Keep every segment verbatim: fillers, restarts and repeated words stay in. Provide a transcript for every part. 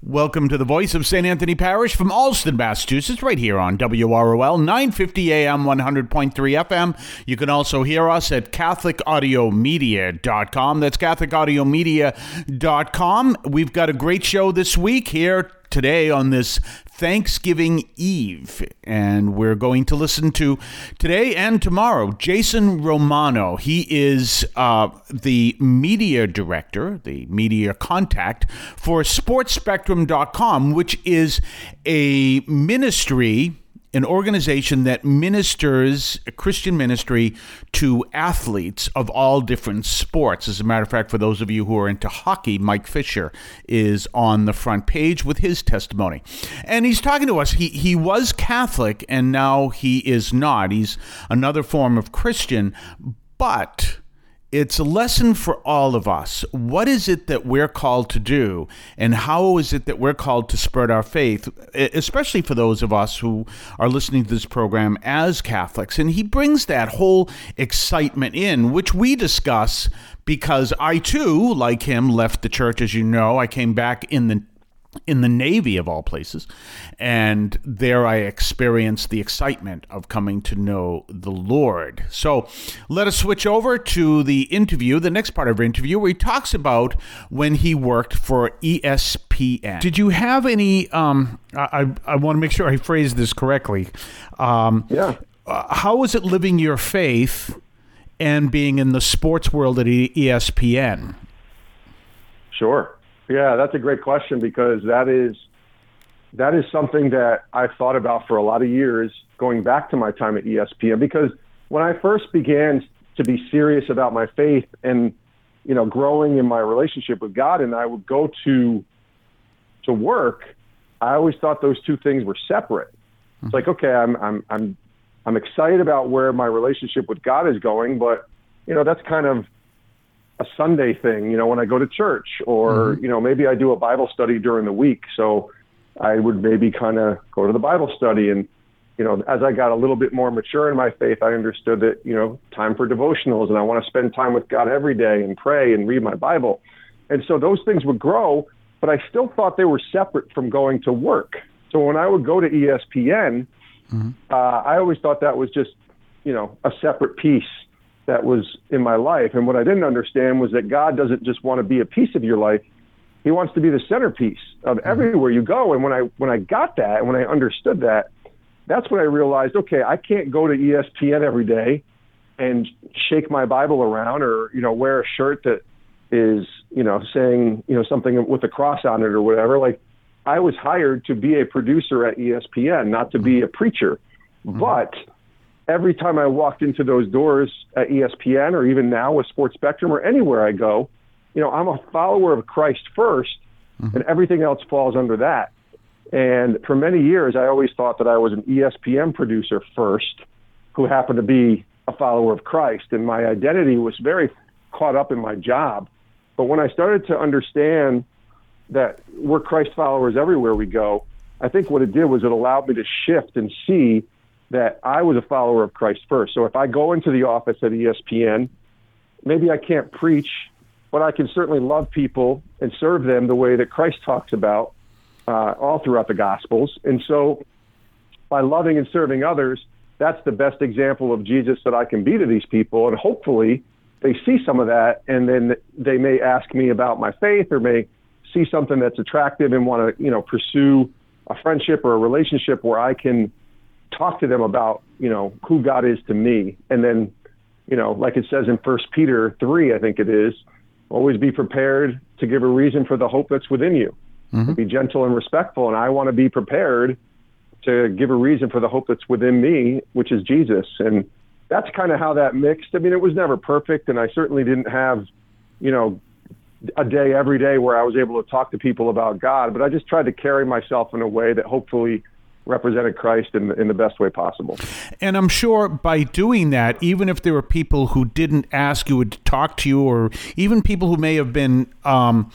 Welcome to the voice of Saint Anthony Parish from Allston, Massachusetts, right here on W R O L, nine fifty A M, one hundred point three F M. You can also hear us at Catholic Audio Media dot com. That's Catholic Audio Media dot com. We've got a great show this week here today on this Thanksgiving Eve, and we're going to listen to today and tomorrow Jason Romano. He is uh, the media director, the media contact for Sports Spectrum dot com, which is a ministry, an organization that ministers a Christian ministry to athletes of all different sports. As a matter of fact, for those of you who are into hockey, Mike Fisher is on the front page with his testimony. And he's talking to us. He he was Catholic, and now he is not. He's another form of Christian, but it's a lesson for all of us. What is it that we're called to do, and how is it that we're called to spread our faith, especially for those of us who are listening to this program as Catholics? And he brings that whole excitement in, which we discuss because I, too, like him, left the church, as you know. I came back in the in the Navy, of all places, and there I experienced the excitement of coming to know the Lord. So let us switch over to the interview, the next part of our interview, where he talks about when he worked for E S P N. Did you have any, um, I, I want to make sure I phrase this correctly. Um, yeah. Uh, how was it living your faith and being in the sports world at E S P N? Sure. Yeah, that's a great question, because that is that is something that I've thought about for a lot of years, going back to my time at E S P N. Because when I first began to be serious about my faith and, you know, growing in my relationship with God, and I would go to to work, I always thought those two things were separate. It's like, okay, I'm I'm I'm I'm excited about where my relationship with God is going, but, you know, that's kind of a Sunday thing, you know, when I go to church, or, mm-hmm. you know, maybe I do a Bible study during the week. So I would maybe kind of go to the Bible study. And, you know, as I got a little bit more mature in my faith, I understood that, you know, time for devotionals, and I want to spend time with God every day and pray and read my Bible. And so those things would grow, but I still thought they were separate from going to work. So when I would go to E S P N, mm-hmm. uh, I always thought that was just, you know, a separate piece that was in my life. And what I didn't understand was that God doesn't just want to be a piece of your life. He wants to be the centerpiece of everywhere you go. And when I when I got that, and when I understood that, that's when I realized, okay, I can't go to E S P N every day and shake my Bible around, or, you know, wear a shirt that is, you know, saying, you know, something with a cross on it or whatever. Like, I was hired to be a producer at E S P N, not to be a preacher. Mm-hmm. But every time I walked into those doors at E S P N, or even now with Sports Spectrum, or anywhere I go, you know, I'm a follower of Christ first, mm-hmm. and everything else falls under that. And for many years, I always thought that I was an E S P N producer first, who happened to be a follower of Christ. And my identity was very caught up in my job. But when I started to understand that we're Christ followers everywhere we go, I think what it did was it allowed me to shift and see that I was a follower of Christ first. So if I go into the office at E S P N, maybe I can't preach, but I can certainly love people and serve them the way that Christ talks about uh, all throughout the Gospels. And so by loving and serving others, that's the best example of Jesus that I can be to these people. And hopefully they see some of that, and then they may ask me about my faith, or may see something that's attractive and want to, you know, pursue a friendship or a relationship where I can talk to them about, you know, who God is to me. And then, you know, like it says in First Peter three, I think it is, always be prepared to give a reason for the hope that's within you. Mm-hmm. Be gentle and respectful. And I want to be prepared to give a reason for the hope that's within me, which is Jesus. And that's kind of how that mixed. I mean, it was never perfect, and I certainly didn't have, you know, a day every day where I was able to talk to people about God, but I just tried to carry myself in a way that hopefully represented Christ in, in the best way possible. And I'm sure by doing that, even if there were people who didn't ask you to talk to you, or even people who may have been um,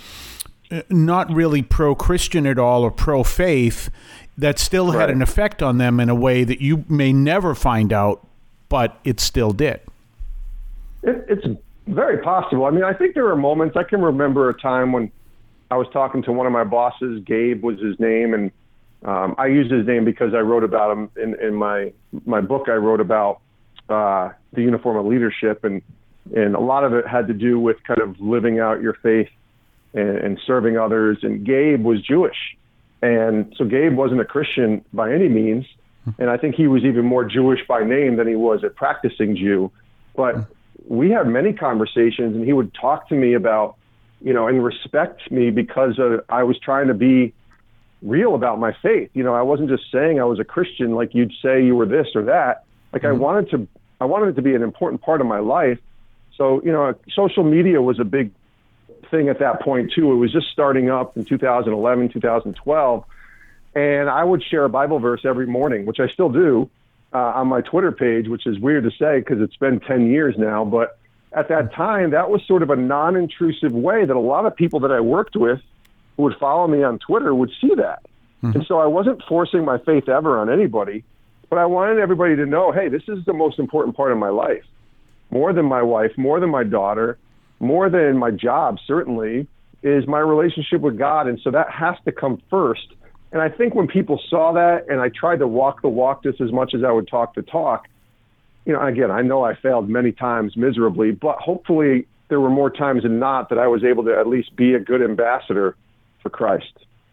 not really pro-Christian at all or pro-faith, that still had right. an effect on them in a way that you may never find out, but it still did. It, it's very possible. I mean, I think there were moments, I can remember a time when I was talking to one of my bosses, Gabe was his name, and um, I used his name because I wrote about him in, in my my book. I wrote about uh, the uniform of leadership, and and a lot of it had to do with kind of living out your faith and, and serving others. And Gabe was Jewish, and so Gabe wasn't a Christian by any means, and I think he was even more Jewish by name than he was a practicing Jew. But we had many conversations, and he would talk to me about, you know, and respect me because of, I was trying to be real about my faith. You know, I wasn't just saying I was a Christian like you'd say you were this or that. Like mm-hmm. I wanted to, I wanted it to be an important part of my life. So, you know, social media was a big thing at that point too. It was just starting up in two thousand eleven, two thousand twelve. And I would share a Bible verse every morning, which I still do uh, on my Twitter page, which is weird to say because it's been ten years now. But at that time, that was sort of a non-intrusive way that a lot of people that I worked with who would follow me on Twitter would see that. Mm-hmm. And so I wasn't forcing my faith ever on anybody, but I wanted everybody to know, hey, this is the most important part of my life. More than my wife, more than my daughter, more than my job, certainly, is my relationship with God. And so that has to come first. And I think when people saw that, and I tried to walk the walk just as much as I would talk the talk, you know, again, I know I failed many times miserably, but hopefully there were more times than not that I was able to at least be a good ambassador for Christ.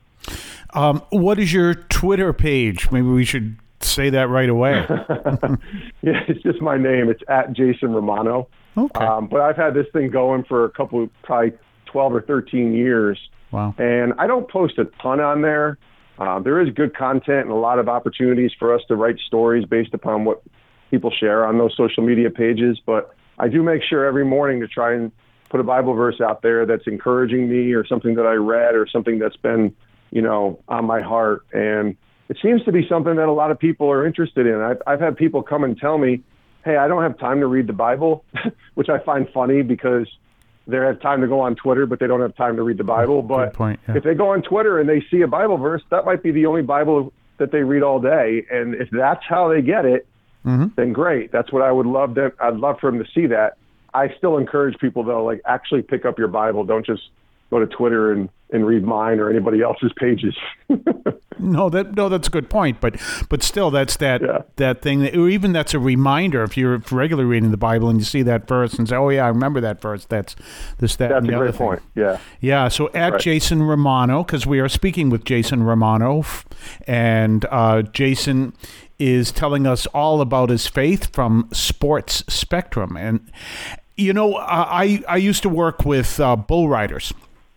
Um, what is your Twitter page? Maybe we should say that right away. Yeah, it's just my name. It's at Jason Romano. Okay. Um, but I've had this thing going for a couple, probably twelve or thirteen years. Wow. And I don't post a ton on there. Uh, there is good content and a lot of opportunities for us to write stories based upon what people share on those social media pages. But I do make sure every morning to try and put a Bible verse out there that's encouraging me or something that I read or something that's been, you know, on my heart. And it seems to be something that a lot of people are interested in. I've, I've had people come and tell me, hey, I don't have time to read the Bible, which I find funny because they have time to go on Twitter, but they don't have time to read the Bible. But Good point, yeah. If they go on Twitter and they see a Bible verse, that might be the only Bible that they read all day. And if that's how they get it, mm-hmm. then great. That's what I would love to, I'd love for them to see that. I still encourage people though, like actually pick up your Bible. Don't just go to Twitter and, and read mine or anybody else's pages. no, that no, that's a good point. But but still, that's that yeah. that thing. That, or even that's a reminder if you're regularly reading the Bible and you see that verse and say, "Oh yeah, I remember that verse." That's this, that, that's and the a other great thing. point. Yeah, yeah. So at right. Jason Romano, because we are speaking with Jason Romano, and uh, Jason is telling us all about his faith from Sports Spectrum. And you know, I I used to work with uh, bull riders.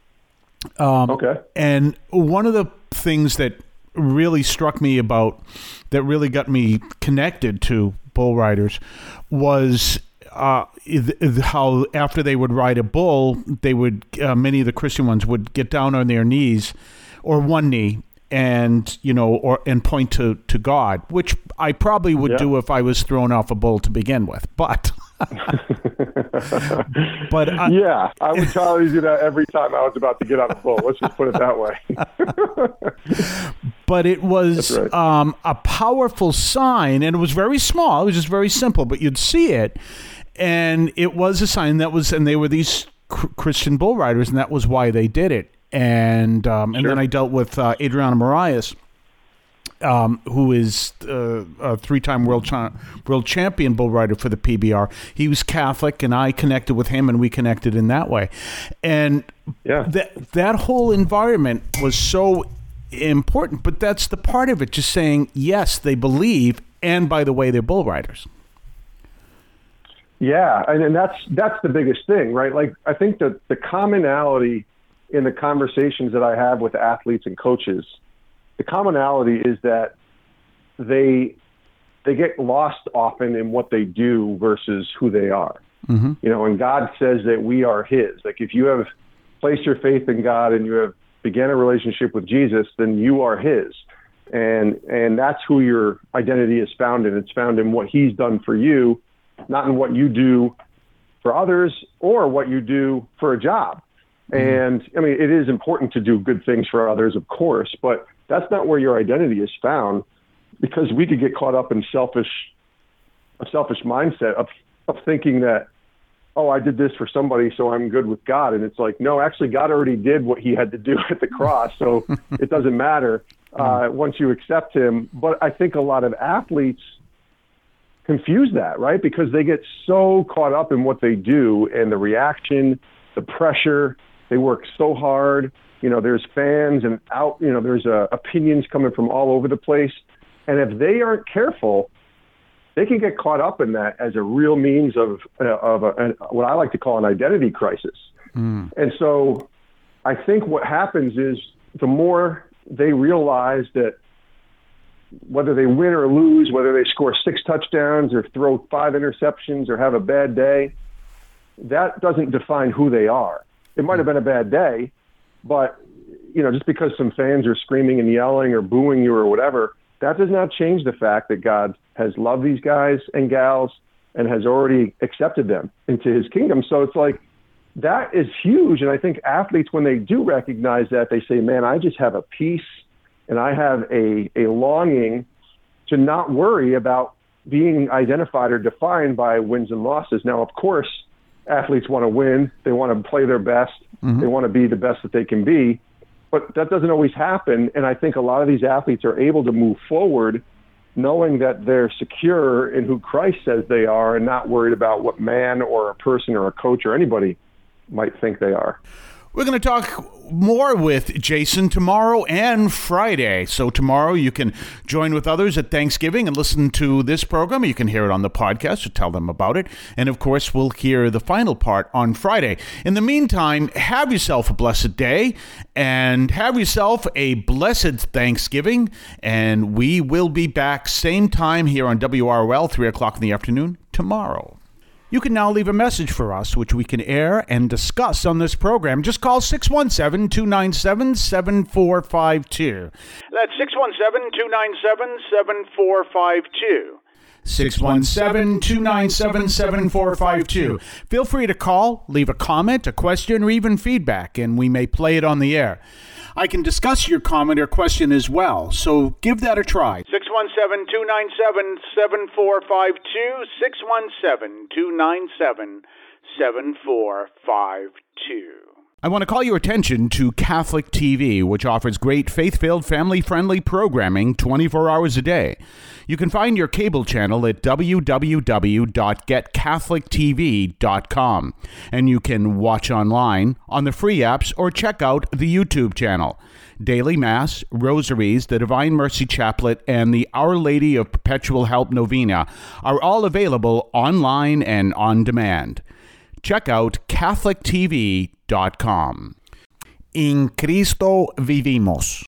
Um, okay. And one of the things that really struck me about, that really got me connected to bull riders, was uh, how after they would ride a bull, they would uh, many of the Christian ones would get down on their knees, or one knee, and you know, or and point to to God, which I probably would yeah. do if I was thrown off a bull to begin with, but. but I, yeah, I would probably do that every time I was about to get on a bull. Let's just put it that way. But it was right. um, a powerful sign, and it was very small. It was just very simple, but you'd see it, and it was a sign that was, and they were these cr- Christian bull riders, and that was why they did it. And um, and sure. then I dealt with uh, Adriano Moraes. Um, who is uh, a three-time world cha- world champion bull rider for the P B R. He was Catholic, and I connected with him, and we connected in that way. And yeah. that that whole environment was so important. But that's the part of it, just saying, yes, they believe, and by the way, they're bull riders. Yeah, and, and that's that's the biggest thing, right? Like, I think that the commonality in the conversations that I have with athletes and coaches, the commonality is that they they get lost often in what they do versus who they are. Mm-hmm. You know, and God says that we are His. Like, if you have placed your faith in God and you have began a relationship with Jesus, then you are His. And and that's who your identity is found in. It's found in what He's done for you, not in what you do for others or what you do for a job. Mm-hmm. And I mean, it is important to do good things for others, of course, but that's not where your identity is found, because we could get caught up in selfish, a selfish mindset of, of thinking that oh, I did this for somebody, so I'm good with God. And it's like, no, actually, God already did what he had to do at the cross, so it doesn't matter uh, once you accept him. But I think a lot of athletes confuse that, right? Because they get so caught up in what they do and the reaction, the pressure. They work so hard. You know, there's fans and out, you know, there's uh, opinions coming from all over the place. And if they aren't careful, they can get caught up in that as a real means of uh, of a, an, what I like to call an identity crisis. Mm. And so I think what happens is the more they realize that whether they win or lose, whether they score six touchdowns or throw five interceptions or have a bad day, that doesn't define who they are. It might have been a bad day, but you know, just because some fans are screaming and yelling or booing you or whatever, that does not change the fact that God has loved these guys and gals and has already accepted them into his kingdom. So it's like, that is huge. And I think athletes, when they do recognize that, they say, man, I just have a peace and I have a, a longing to not worry about being identified or defined by wins and losses. Now, of course, athletes want to win. They want to play their best. Mm-hmm. They want to be the best that they can be. But that doesn't always happen. And I think a lot of these athletes are able to move forward knowing that they're secure in who Christ says they are and not worried about what man or a person or a coach or anybody might think they are. We're going to talk more with Jason tomorrow and Friday. So tomorrow you can join with others at Thanksgiving and listen to this program. You can hear it on the podcast or tell them about it. And of course, we'll hear the final part on Friday. In the meantime, have yourself a blessed day and have yourself a blessed Thanksgiving. And we will be back same time here on W R O L, three o'clock in the afternoon tomorrow. You can now leave a message for us, which we can air and discuss on this program. Just call six one seven, two nine seven, seven four five two. That's six one seven, two nine seven, seven four five two. six one seven, two nine seven, seven four five two. Feel free to call, leave a comment, a question, or even feedback, and we may play it on the air. I can discuss your comment or question as well, so give that a try. six one seven, two nine seven, seven four five two, six one seven, two nine seven, seven four five two. I want to call your attention to Catholic T V, which offers great faith-filled, family-friendly programming twenty-four hours a day. You can find your cable channel at w w w dot get catholic t v dot com, and you can watch online on the free apps or check out the YouTube channel. Daily Mass, Rosaries, the Divine Mercy Chaplet, and the Our Lady of Perpetual Help Novena are all available online and on demand. Check out catholic t v dot com. In Cristo vivimos.